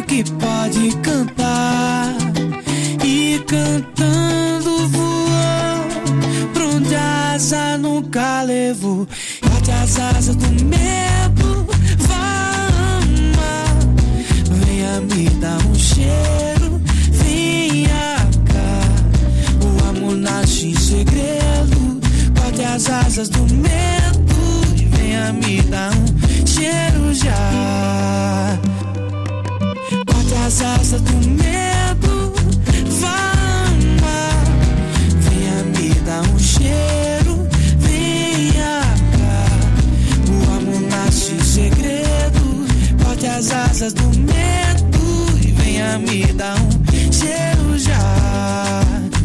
passarinho que pode cantar e cantando voou pra onde a asa nunca levou. Bate as asas do medo, vai amar. Venha me dar um cheiro, venha cá. O amor nasce em segredo. Bate as asas do medo e venha me dar um cheiro já. Bate as asas do medo, vai amar. Venha me dar um cheiro, venha cá. O amor nasce em segredo. Bate as asas do medo e venha me dar um cheiro já.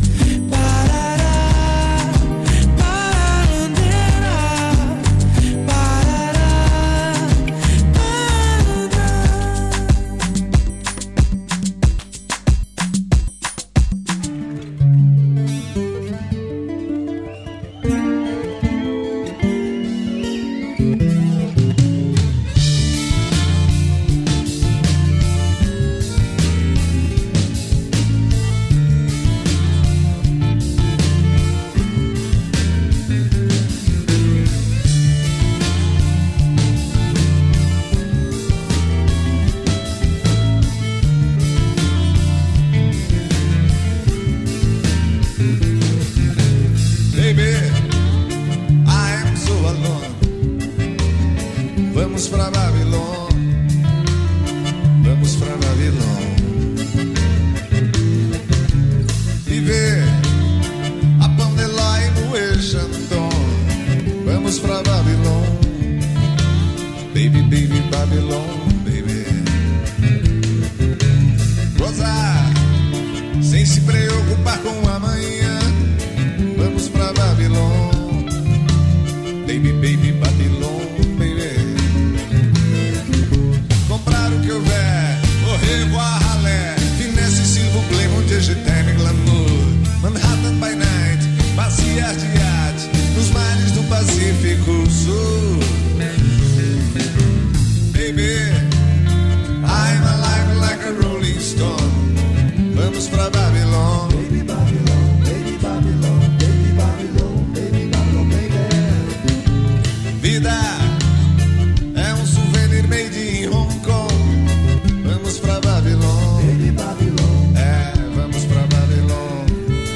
Vamos pra Babilônia, vamos pra Babilônia e ver a Pandelá e no Xandão. Vamos pra Babilônia, baby, baby, Babilônia, baby. Gozar sem se preocupar com amanhã. Vamos pra Babilônia, baby, baby, Babilônia. Comprar o que houver, au revoir, ralé. Finesse, s'il vous plaît, mon Dieu, je t'aime, glamour. Manhattan by night, passear de iate nos mares do Pacífico Sul. Baby, I'm alive like a rolling stone. Vamos pra Babilônia. Baby, Babilônia, baby, Babilônia, baby, Babilônia, baby, Babilônia, baby. Vida é um souvenir made in Hong Kong. Vamos pra Babilônia, baby, Babilônia. É, vamos pra Babilônia.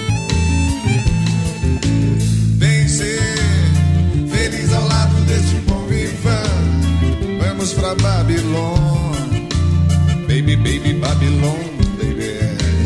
Vem ser feliz ao lado deste bom vivan. Vamos pra Babilônia, baby, baby, Babilônia, baby.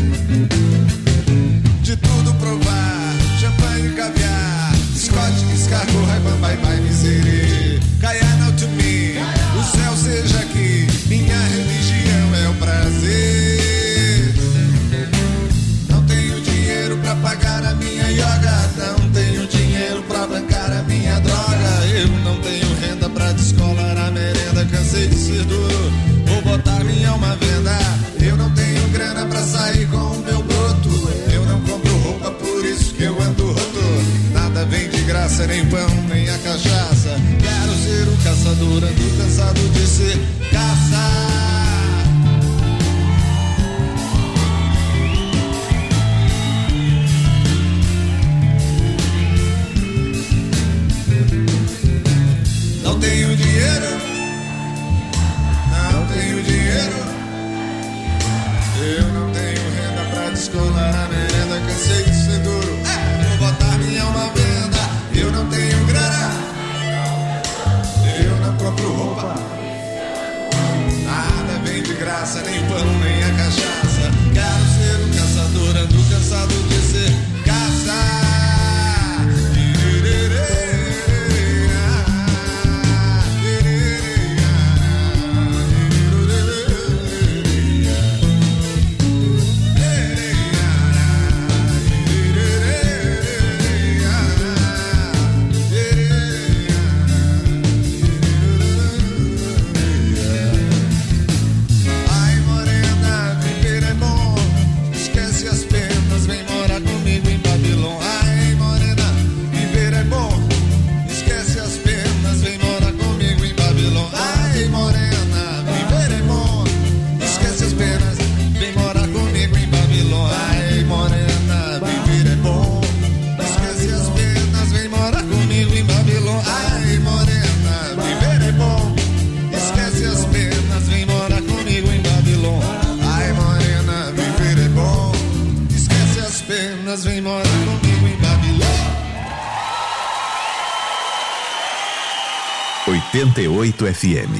De tudo provar, champanhe e caviar, Scott, escargot, Ray-Ban, bye bye, misery. Caiana to me, o céu seja aqui. Minha religião é o prazer. Não tenho dinheiro pra pagar a minha yoga. Não tenho dinheiro pra bancar a minha droga. Eu não tenho renda pra descolar a merenda. Cansei de ser duro, vou botar minha alma à venda. Eu não tenho grana pra sair com o meu broto. Eu não compro roupa, por isso que eu ando roto. Nada vem de graça, nem pão, nem a cachaça. Quero ser um caçador, ando cansado de ser caça. Não tenho dinheiro, não tenho dinheiro. Eu não tenho renda pra descolar a merenda. Cansei de ser duro, vou botar minha alma à venda. Eu não tenho grana, eu não compro roupa. Nada vem de graça, nem pão, nem a cachaça. Quero ser um caçador, ando cansado de ser caça. vem morar comigo em Babilônia. 88 FM.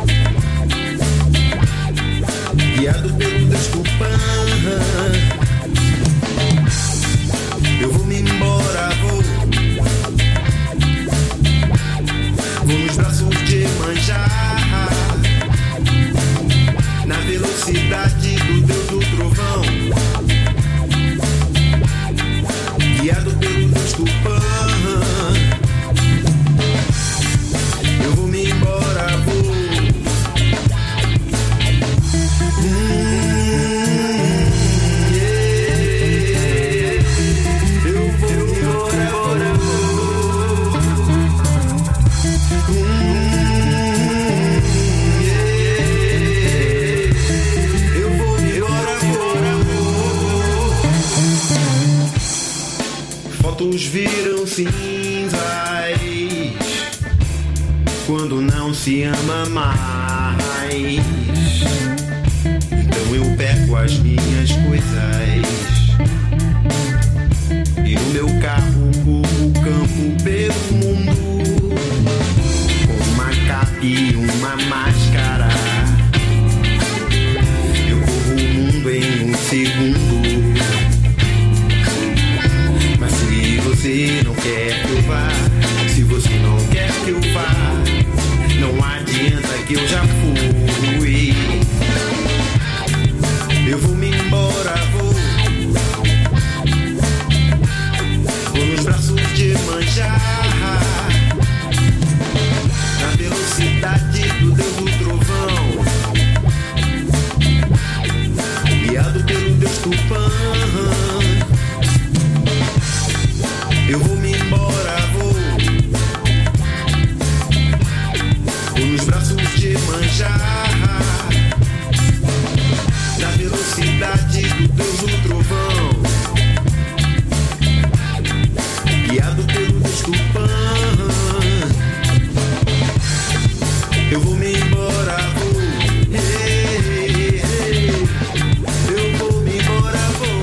Guiado pelo Deus Tupã, Iemanjá, na velocidade do Deus do trovão, guiado pelo Deus Tupã. Eu vou me embora, vou. Eu vou me embora, vou. Eu vou me embora, vou. Fotos viram cinzas quando não se ama mais. Então eu pego as minhas coisas e no meu carro corro o campo pelo mundo com uma capa e uma máscara. Eu corro o mundo em um segundo. Mas se você não quer que eu vá, se você não quer que eu vá, não adianta que eu já fui. Eu vou me embora, vou. Vou nos braços de Iemanjá, na velocidade do Deus do trovão, guiado pelo Deus Tupã. Eu vou me embora, vou. Vou nos braços de Iemanjá, na velocidade do Deus do trovão, guiado pelo Deus Tupã. Eu vou me embora, vou. Eu vou me embora, vou.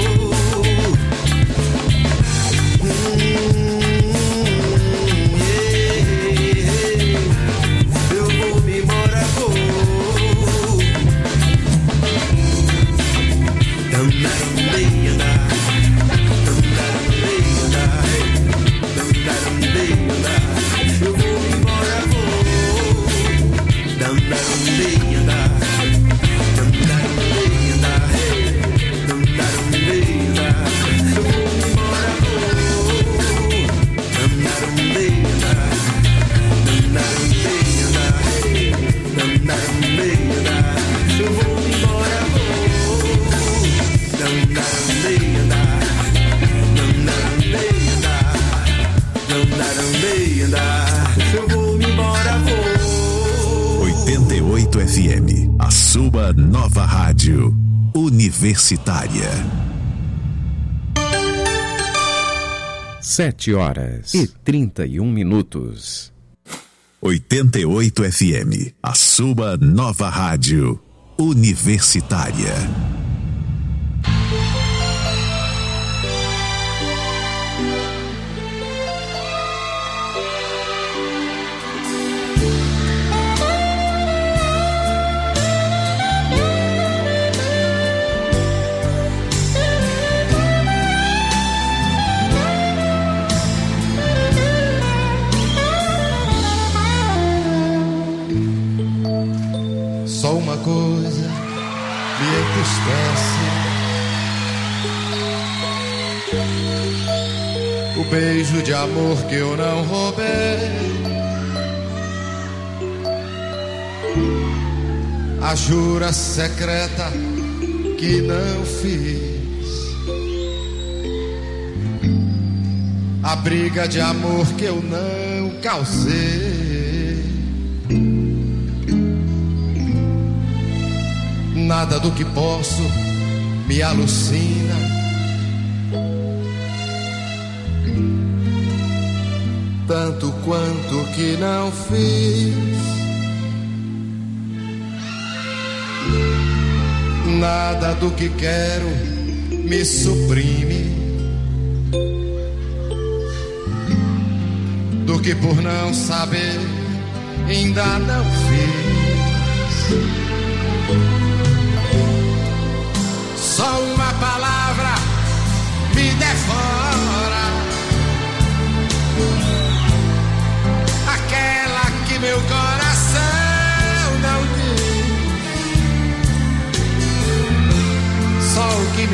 Eu vou me embora, vou. Eu vou me embora, vou. Eu vou me embora, vou. 88 FM, a sua nova rádio universitária. 7h31. 88 FM, a sua nova rádio universitária. Só uma coisa me entristece: o beijo de amor que eu não roubei, a jura secreta que não fiz, a briga de amor que eu não causei. Nada do que posso me alucina, tanto quanto que não fiz. Nada do que quero me suprime, do que por não saber ainda não fiz. Só uma palavra me devora, aquela que meu coração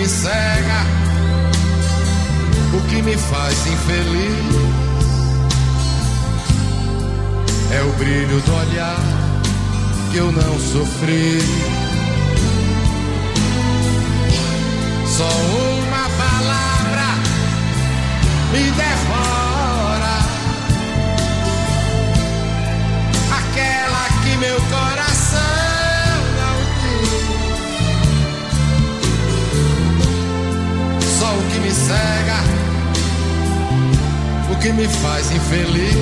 me cega, o que me faz infeliz é o brilho do olhar que eu não sofri. Só uma palavra me devora, aquela que meu coração não diz. Só o que me cega, o que me faz infeliz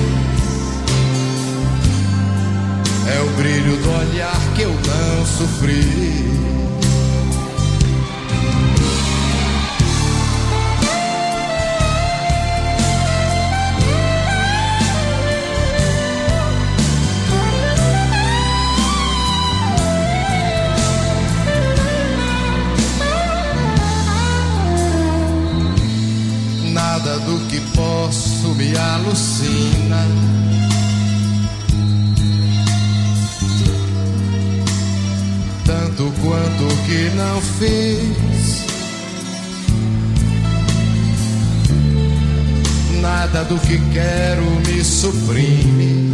é o brilho do olhar que eu não sofri. Nada do que posso me alucina, tanto quanto o que não fiz. Nada do que quero me suprime,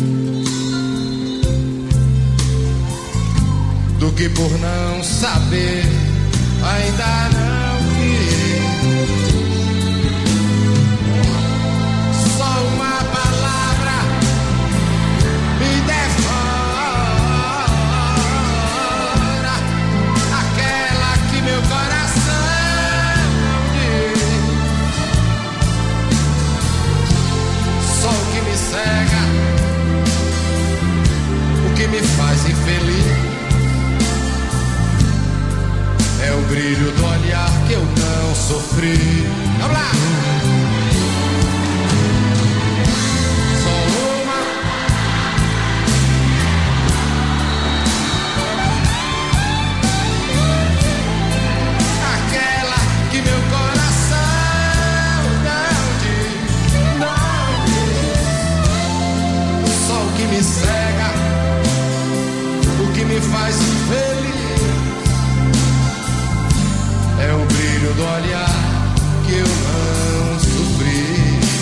do que por não saber ainda não fiz. Só uma palavra me devora, aquela que meu coração não diz. Só o que me cega, o que me faz infeliz é o brilho do olhar que eu não sofri. Vamos lá! Me cega, o que me faz feliz é o brilho do olhar que eu não sofri.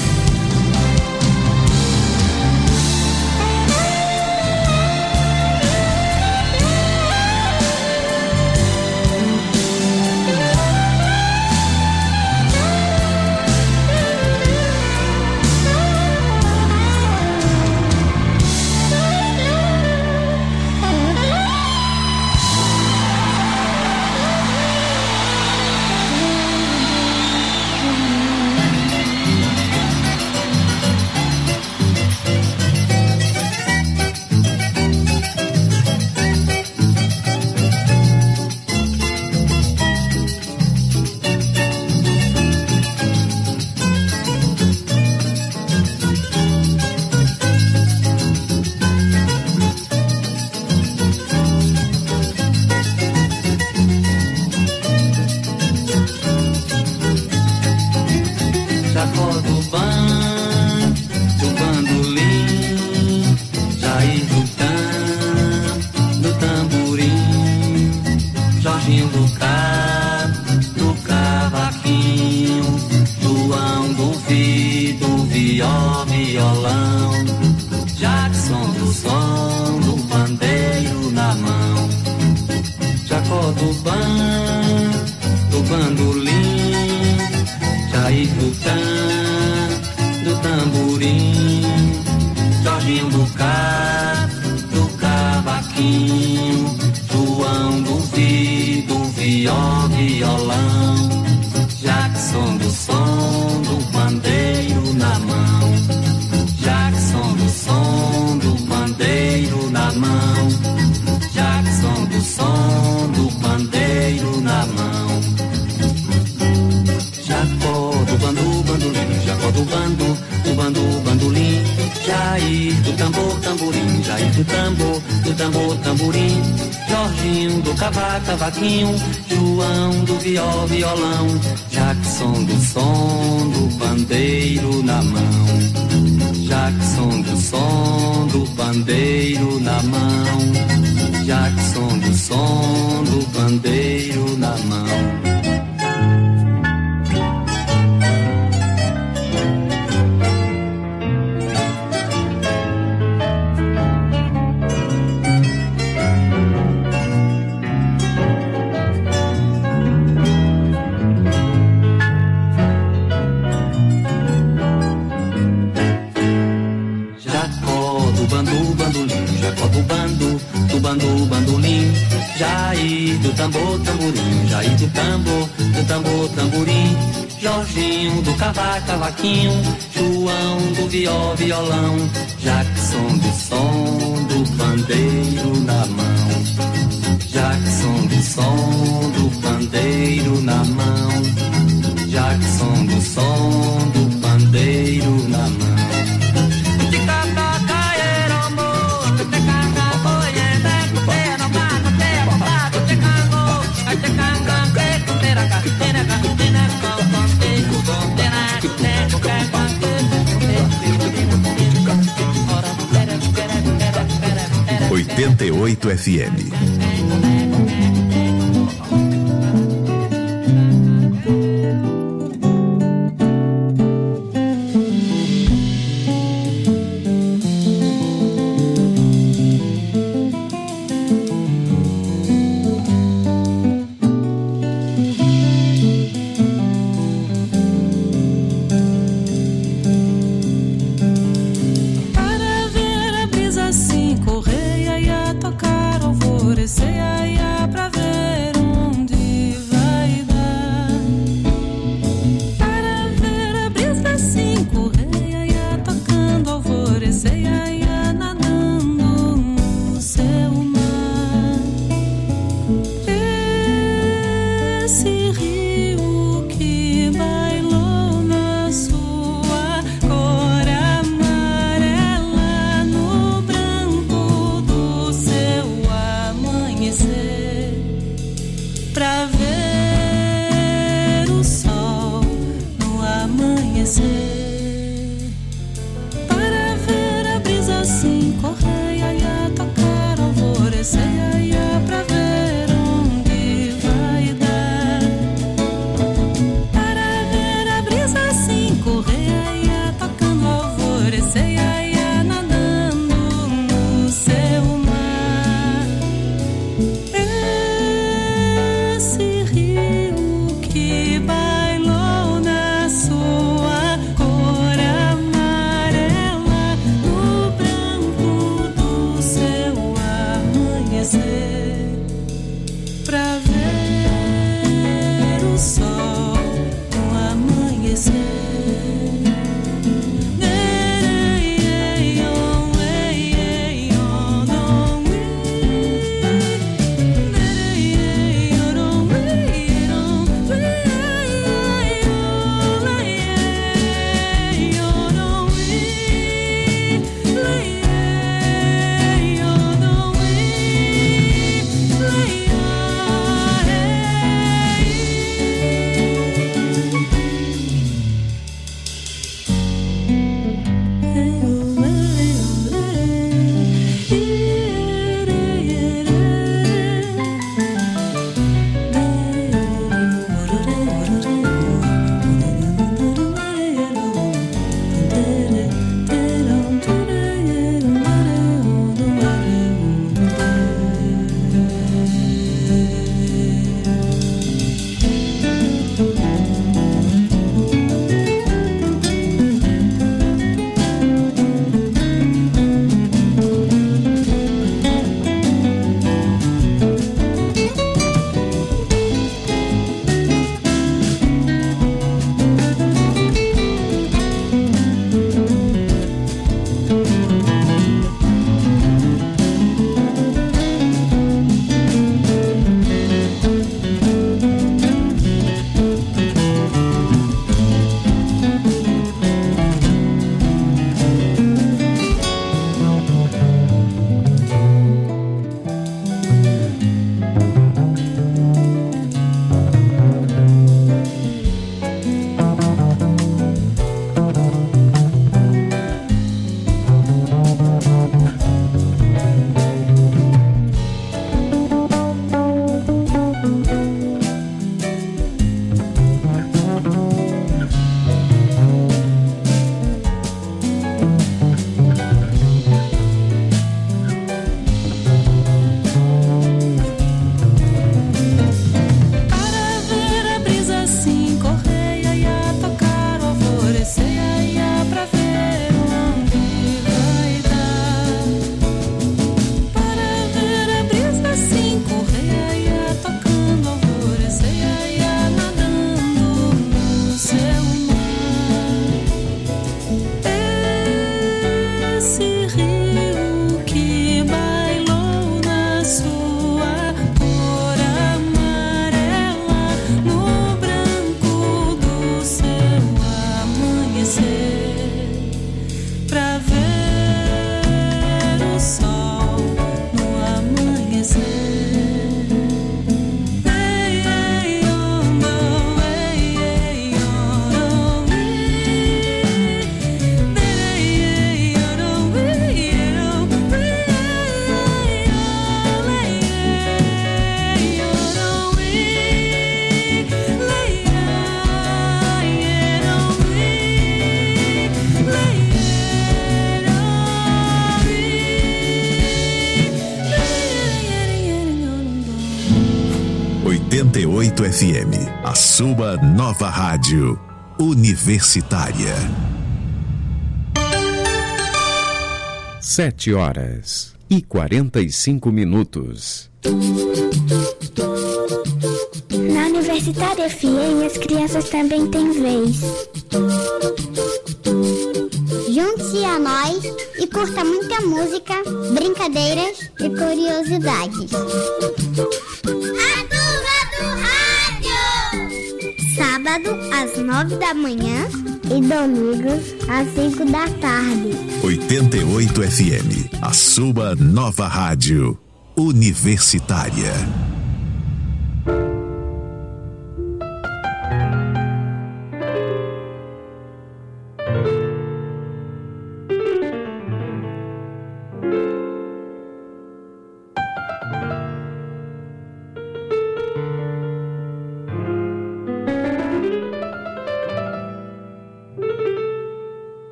Cavaquinho, João do violão, Jackson do som do bandeiro na mão, Jackson do som do bandeiro na mão, Jackson do som do bandeiro na mão. Jacó do bando, o bandolim. Jair do tambor, tamborim. Jair do tambor, tamborim. Jorginho do cavaco, cavaquinho. João do violão. Jackson do som do pandeiro na mão. Jackson do som do pandeiro na mão. Jackson do som do pandeiro na mão. ...88 FM. 88 FM, a sua nova rádio universitária. 7h45. Na Universitária FM, as crianças também têm vez. Junte-se a nós e curta muita música, brincadeiras e curiosidades. A Turma do Rádio! Sábado às 9 da manhã e domingos às 5 da tarde. 88 FM, a sua nova rádio universitária.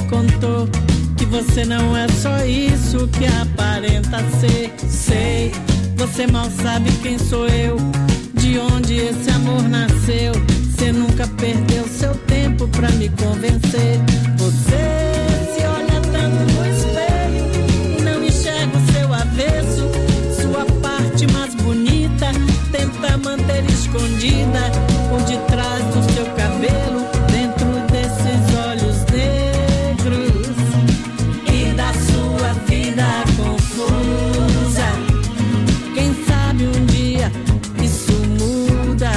contou que você não é só isso que aparenta ser. Sei, você mal sabe quem sou eu, de onde esse amor nasceu. Você nunca perdeu seu tempo pra me convencer. Você se olha tanto no espelho e não enxerga o seu avesso. Sua parte mais bonita tenta manter escondida por detrás do seu cabelo, dentro desses olhos negros e da sua vida confusa. Quem sabe um dia isso muda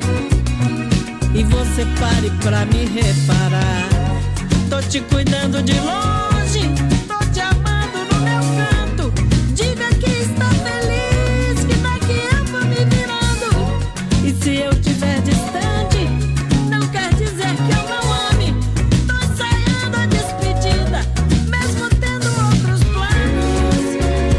e você pare pra me reparar. Tô te cuidando de longe, tô te amando no meu canto. Diga que está feliz, que daqui eu vou me virando. E se eu estiver distante, não quer dizer que eu não ame. Tô ensaiando a despedida, mesmo tendo outros planos.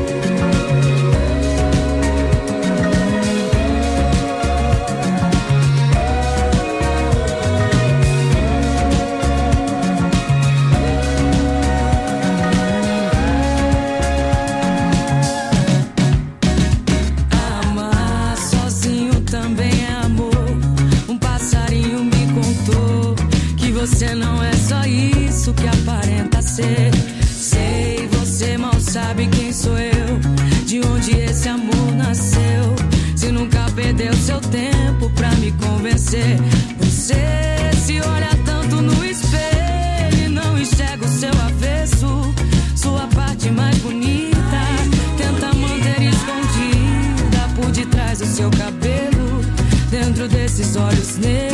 Amar sozinho também é amor. Um passarinho me contou que você não é só isso que aparenta ser. Sei, você mal sabe quem sou eu, de onde esse amor nasceu. Se nunca perdeu seu tempo pra me convencer. Você se olha tanto no espelho e não enxerga o seu avesso. Sua parte mais bonita tenta manter escondida por detrás do seu cabelo, dentro desses olhos negros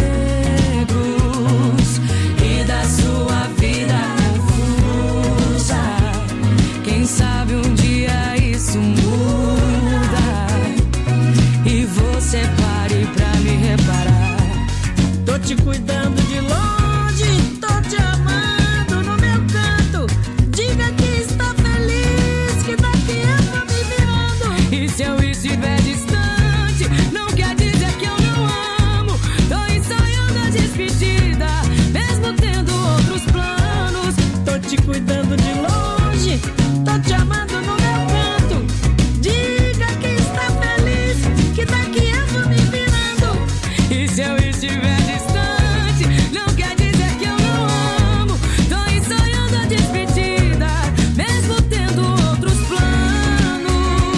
e da sua vida confusa. Quem sabe um dia isso muda e você pare pra me reparar. Tô te cuidando de longe, tô te amando no meu canto. Diga que está feliz, que daqui eu vou me virando. E se eu estiver distante, não quer dizer que eu não amo. Tô ensaiando a despedida, mesmo tendo outros planos. Tô te cuidando de longe, tô te amando no meu canto. Diga que está feliz, que daqui eu vou me virando. E se eu estiver distante, não quer dizer que eu não amo. Tô ensaiando a despedida, mesmo tendo outros planos.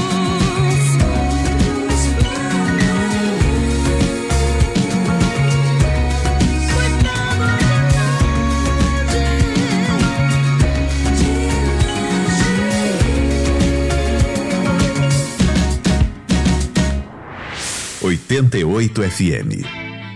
Cuidando de longe. 88 FM.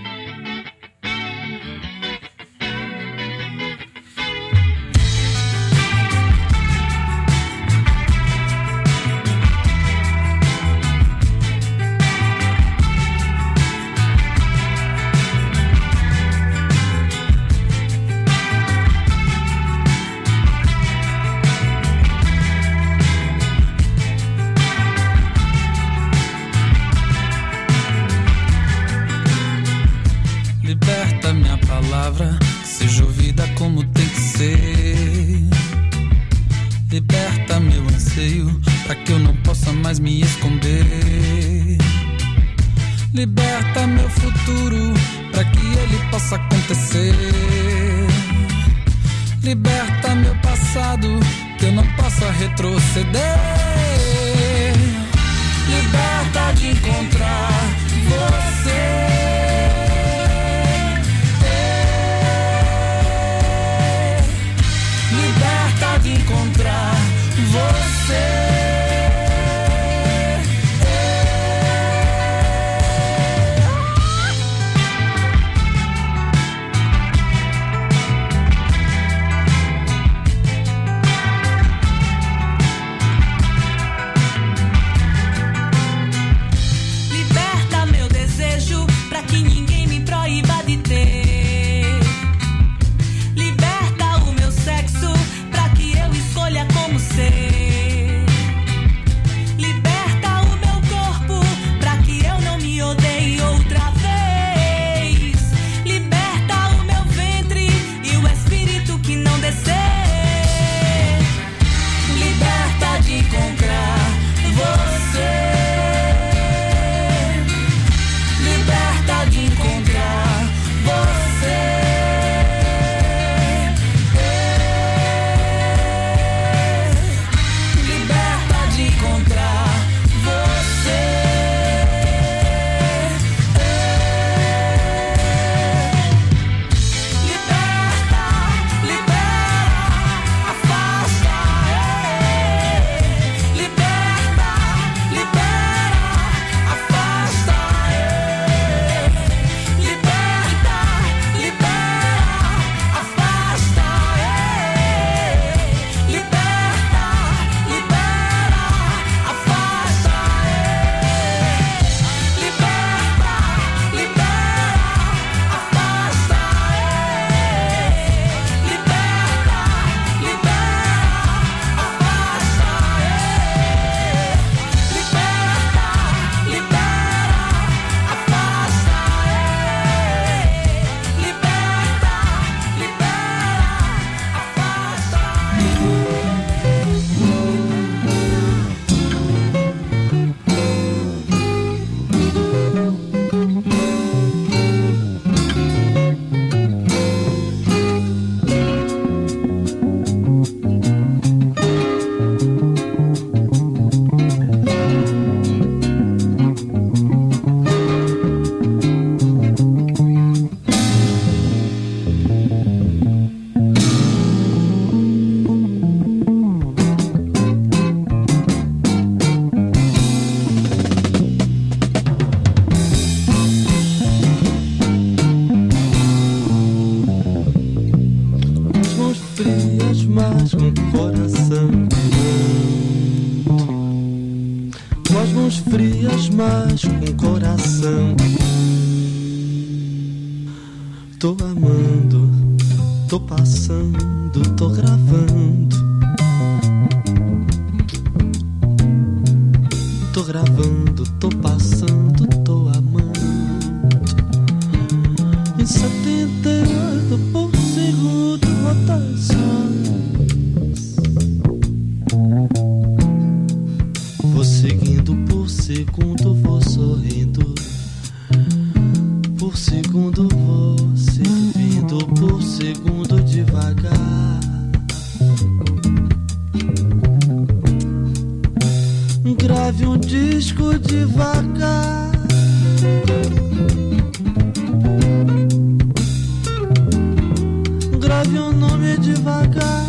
Liberta minha palavra, que seja ouvida como tem que ser. Liberta meu anseio, pra que eu não possa mais me esconder. Liberta meu futuro, pra que ele possa acontecer. Liberta meu passado, que eu não possa retroceder. Liberta de encontrar você. Liberta de encontrar você. Liberta meu desejo Tô amando, tô passando, tô gravando. Tô gravando, tô passando, tô amando. Em 78 por segundo rotações. Vou seguindo por segundo, vou sorrindo. Por segundo vou servindo, por segundo devagar. Grave um disco devagar. Grave um nome devagar.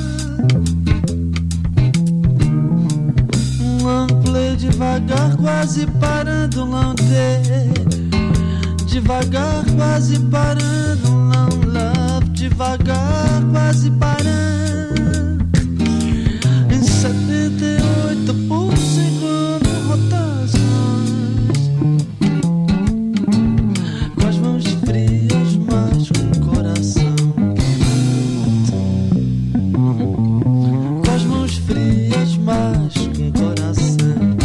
Um long play devagar, quase parando, long day. Devagar, quase parando, long love. Devagar, quase parando. Em 78 por segundo rotações. Com as mãos frias, mas com o coração quente. Com as mãos frias, mas com o coração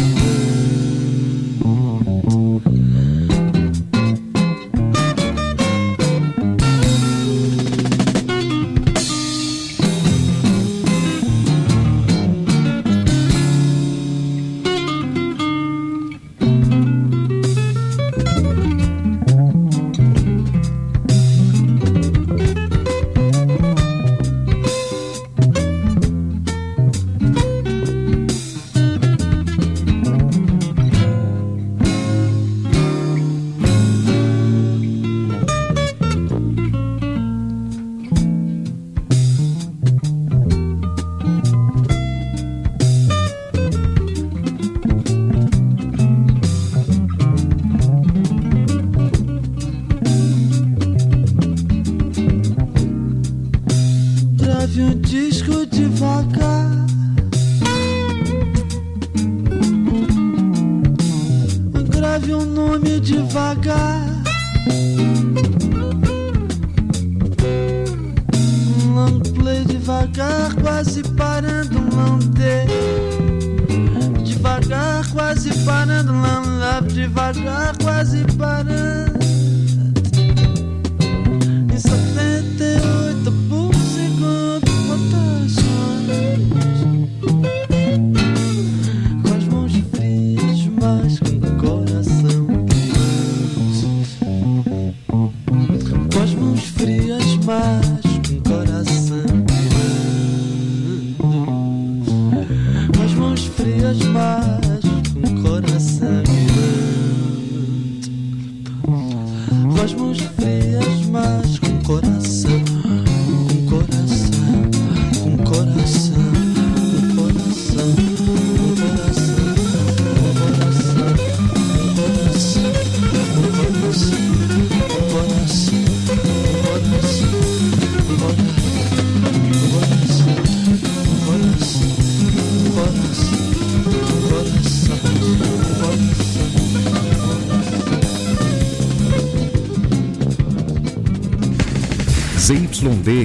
ZYD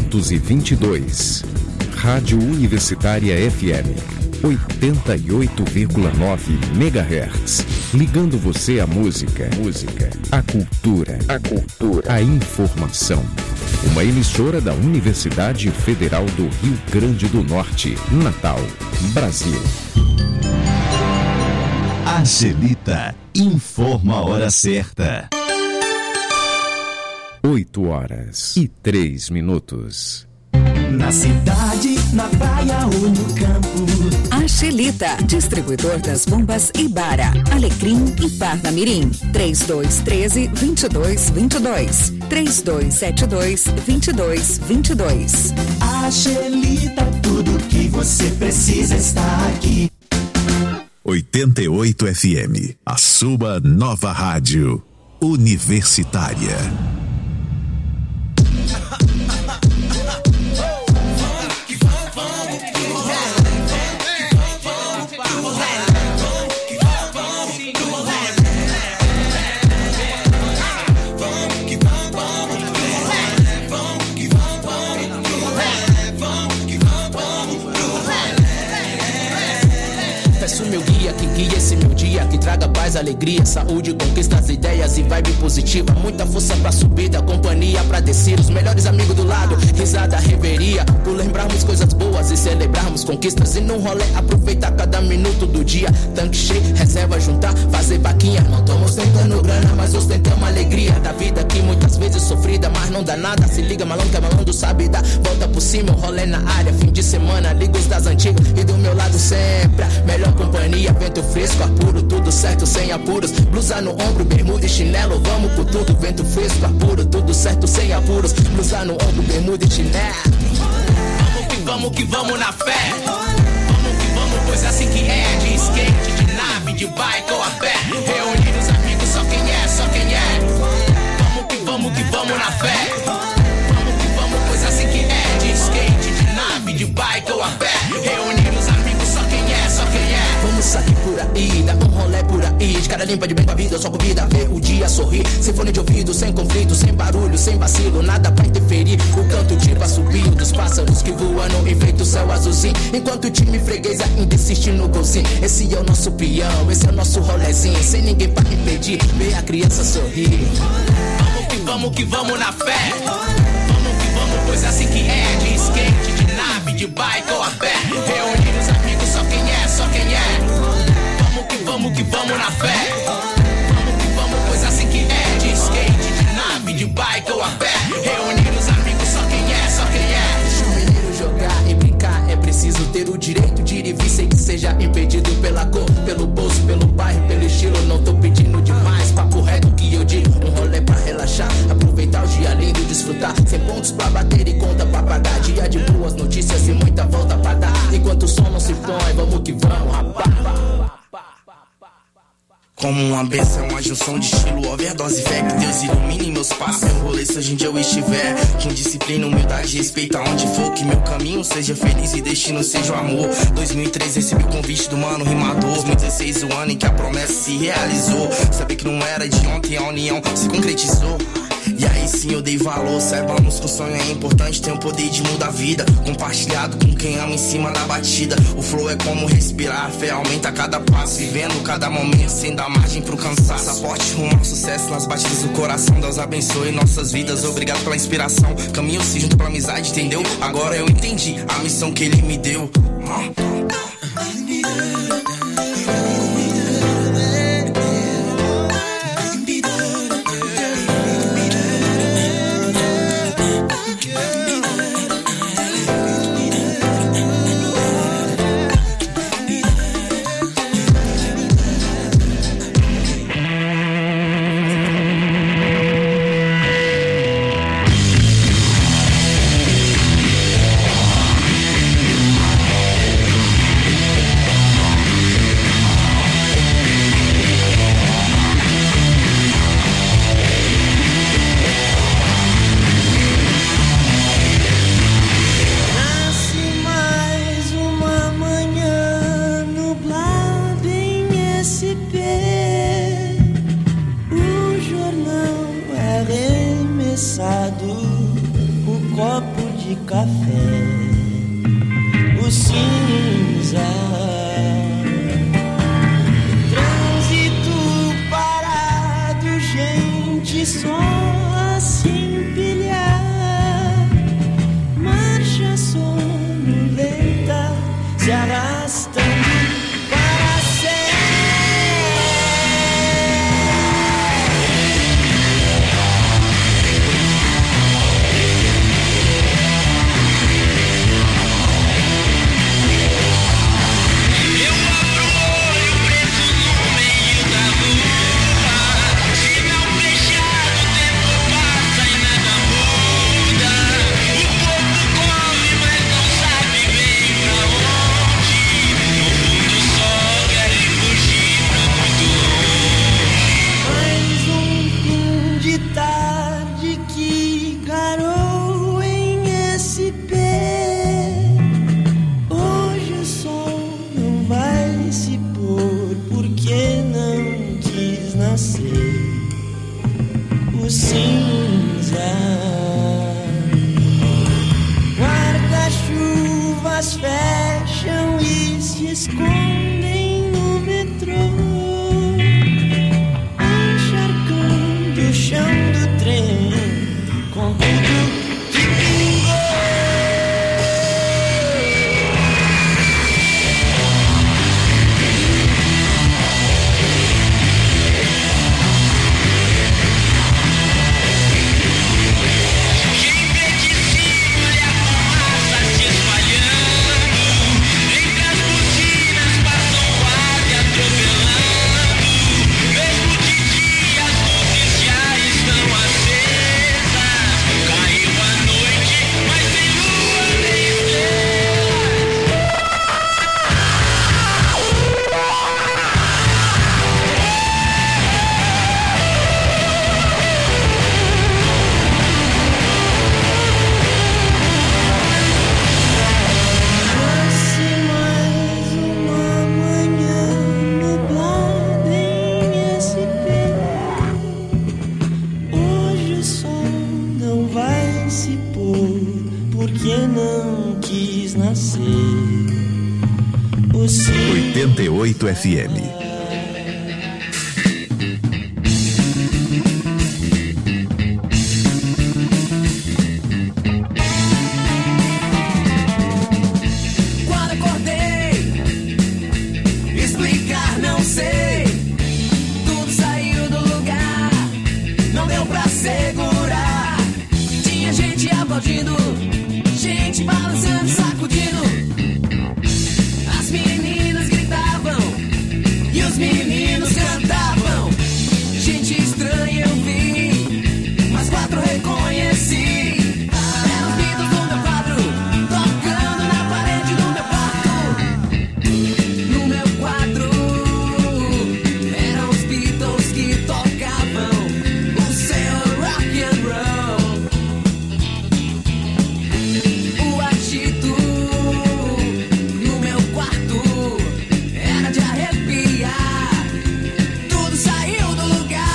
522, Rádio Universitária FM, 88,9 MHz, ligando você à música, à cultura, à informação. Uma emissora da Universidade Federal do Rio Grande do Norte, Natal, Brasil. Angelita informa a hora certa. 8h03. Na cidade, na praia ou no campo. Angelita, distribuidor das bombas Ibara, Alecrim e Parnamirim. 3213-2222. 3272-2222. Angelita, tudo que você precisa está aqui. 88 FM, a sua nova rádio universitária. alegria, saúde, conquistas, ideias e vibe positiva. Muita força pra subida, companhia pra descer. Os melhores amigos do lado, risada, reveria, por lembrarmos coisas boas e celebrarmos conquistas. E num rolê aproveitar cada minuto do dia. Tanque cheio, reserva, juntar, fazer vaquinha. Não tamo ostentando grana, mas ostentamos a alegria da vida que muitas vezes sofrida, mas não dá nada. Se liga, malandro, que é malandro, sabe dar volta por cima. Um rolê na área, fim de semana, liga os das antigas. E do meu lado sempre a melhor companhia. Vento fresco, ar puro, tudo certo, sem apuros. Blusa no ombro, bermuda e chinelo, vamos por tudo. Vento fresco, ar puro, tudo certo, sem apuros. Blusa no ombro, bermuda e chinelo. Vamos que vamos na fé. Vamos que vamos, pois assim que é. De skate, de nave, de bike ou a pé. Reunir os amigos, só quem é, só quem é. Vamos que vamos na fé. Vamos que vamos, pois assim que é. De skate, de nave, de bike ou a pé. Reunir os amigos, só quem é, só quem é. Vamos sair por aí, dar um rolê por aí. De cara limpa de bem com a vida, só comida, ver o dia sorrir. Sem fone de ouvido, sem conflito, sem barulho, sem vacilo, nada pra interferir. O canto de assobio dos pássaros que voando, enfeita o céu azulzinho. Enquanto o time freguês ainda insiste no golzinho. Esse é o nosso peão, esse é o nosso rolezinho. Sem ninguém pra impedir, ver a criança sorrir. Vamos que vamos na fé. Vamos que vamos, pois assim que é. De skate, de nave, de bike ou a pé. Reunir os amigos, só quem é, só quem é. Vamos que vamos na fé. Vamos que vamos, pois assim que é. De skate, de nave, de bike ou a pé. Reunir os amigos, só quem é, só quem é. Deixa o menino jogar e brincar. É preciso ter o direito de ir e vir sem que seja impedido pela cor, pelo bolso, pelo bairro, pelo estilo. Não tô pedindo demais, papo reto que eu digo. Um rolê pra relaxar, aproveitar o dia lindo, desfrutar. Sem pontos pra bater e conta pra pagar. Dia de boas notícias e muita volta pra dar. Enquanto o som não se põe, vamos que vamos, rapaz. Como uma benção, uma junção de estilo, overdose, fé que Deus ilumine meus passos. Meu rolê, seja onde eu estiver, com disciplina, humildade, respeito aonde for. Que meu caminho seja feliz e destino seja o amor. 2003 recebi o convite do mano rimador. 2016 o ano em que a promessa se realizou. Saber que não era de ontem, a união se concretizou. E aí sim eu dei valor, saibamos que o sonho é importante, tem o poder de mudar a vida. Compartilhado com quem ama em cima da batida. O flow é como respirar, a fé aumenta a cada passo. Vivendo cada momento sem dar margem pro cansaço. Passaporte rumo ao sucesso nas batidas do coração. Deus abençoe nossas vidas, obrigado pela inspiração. Caminho-se junto pela amizade, entendeu? Agora eu entendi a missão que ele me deu. Fecham e se escondem no metrô. 88 FM. Gente balançando, sacudindo. As meninas gritavam e os meninos cantavam. Gente estranha eu vi, mas 4 reconheci. Eram os Beatles do meu quadro, tocando na parede do meu quarto. No meu quadro eram os Beatles que tocavam o seu rock and roll. No meu quarto era de arrepiar, tudo saiu do lugar.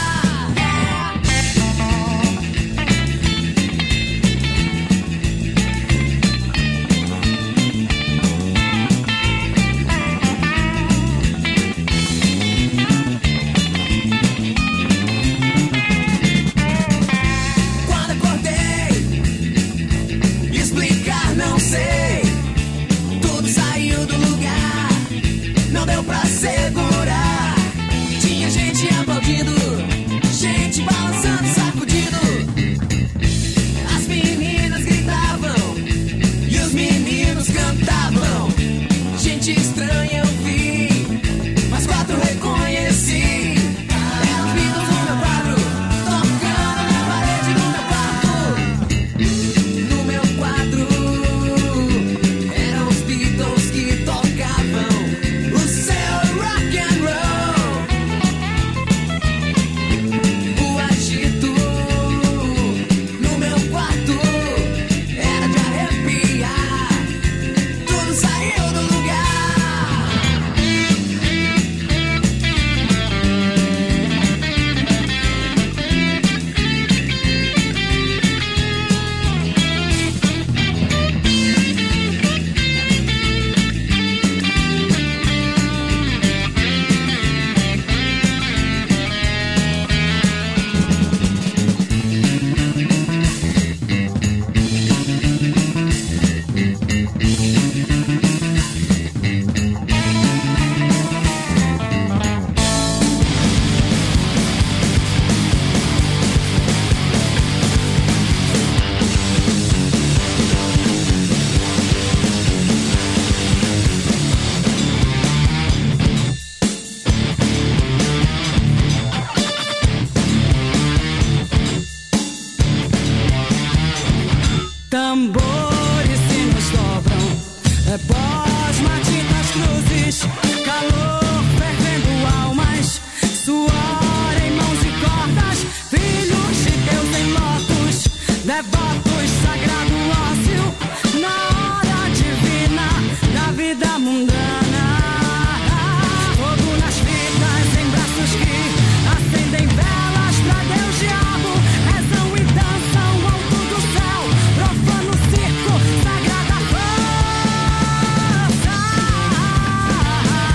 Quando acordei, explicar não sei. Tudo saiu do lugar, não deu pra segurar. Tinha gente aplaudindo, gente balançando, sacudindo. As meninas gritavam e os meninos cantavam. Gente estranha eu vi, mas 4 reconheci. Eram os Beatles no meu quadro, tocando na parede do meu quarto. No meu quadro eram os Beatles que tocavam o seu rock and roll. O agito no meu quarto era de arrepiar, tudo saiu do lugar. Tambores se nos dobram, pós matitas cruzes, calor fervendo almas, suor em mãos e cordas, filhos de Deus em lotos, devotos sagrado ócio, na hora divina da vida mundana. Fogo nas fitas, em braços que acendem velas pra Deus diabo, rezam e dançam alto do céu, profano circo, sagrada força.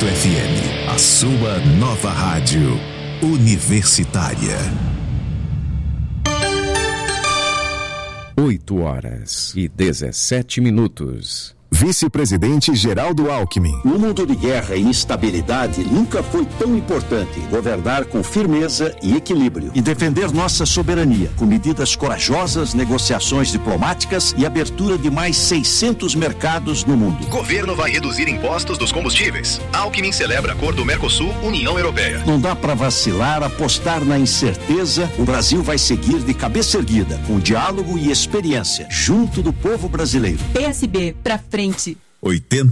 FM, a sua nova rádio universitária. 8h17. Vice-presidente Geraldo Alckmin. No mundo de guerra e instabilidade, nunca foi tão importante governar com firmeza e equilíbrio. E defender nossa soberania, com medidas corajosas, negociações diplomáticas e abertura de mais 600 mercados no mundo. Governo vai reduzir impostos dos combustíveis. Alckmin celebra acordo Mercosul-União Europeia. Não dá para vacilar, apostar na incerteza. O Brasil vai seguir de cabeça erguida, com diálogo e experiência, junto do povo brasileiro. PSB, pra frente. 80